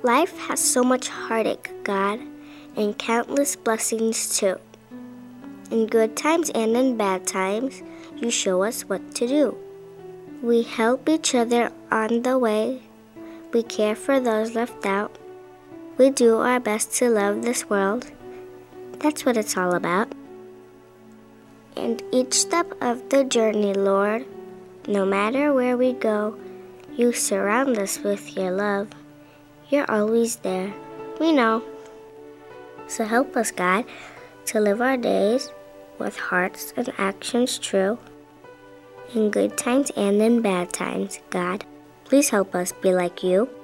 Life has so much heartache, God, and countless blessings too. In good times and in bad times, you show us what to do. We help each other on the way. We care for those left out. We do our best to love this world. That's what it's all about. And each step of the journey, Lord, no matter where we go, you surround us with your love. You're always there, we know. So help us, God, to live our days with hearts and actions true. In good times and in bad times, God, please help us be like you.